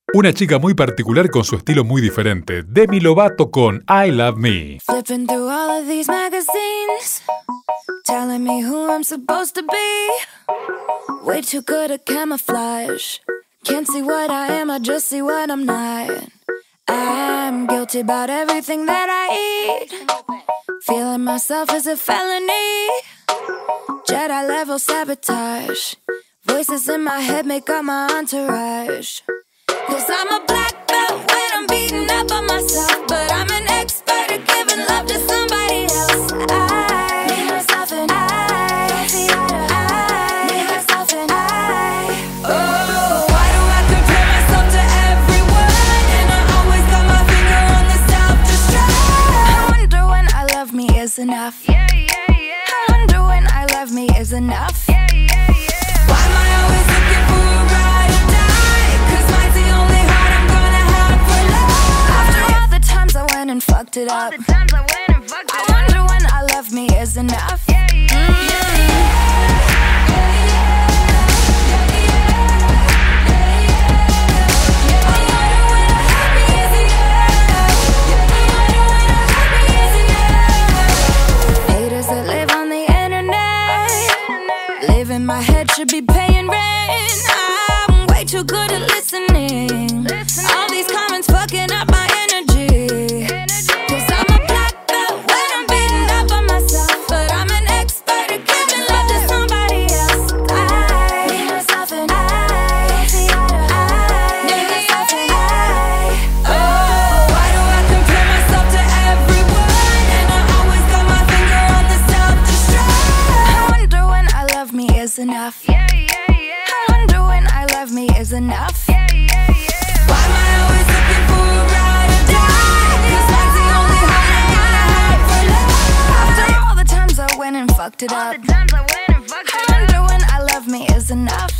Una chica muy particular con su estilo muy diferente. Demi Lovato con I Love Me. Flipping through all of these magazines, telling me who I'm supposed to be. Way too good at camouflage. Can't see what I am, I just see what I'm not. I'm guilty about everything that I eat. Feeling myself is a felony. Jedi level sabotage. Voices in my head make up my entourage. Cause I'm a black belt when I'm beating up on myself, but I'm an expert at giving love to somebody else. I need myself and I need myself and oh, why do I compare myself to everyone? And I always got my finger on the self-destruct. I wonder when I love me is enough. I wonder when I love me is enough. Why am I always looking for a ride or die? Cause mine's the only heart I'm gonna have for life. After all the times I went and fucked it up, I wonder when I love me is enough. Haters that live on the internet, live in my head, should be paying rent. I'm way too good at listening. All these comments fucking up my energy. Cause I'm a black belt when I'm beating up on myself, but I'm an expert at giving love to somebody else. I need myself and I need myself and oh, why do I compare myself to everyone? And I always got my finger on the self-destruct. I wonder when I love me is enough. I wonder when I love me is enough. Why am I always looking for a ride or die? Cause mine's the only heart I'm gonna have for life. After all the times I went and fucked it up, I wonder when I love me is enough.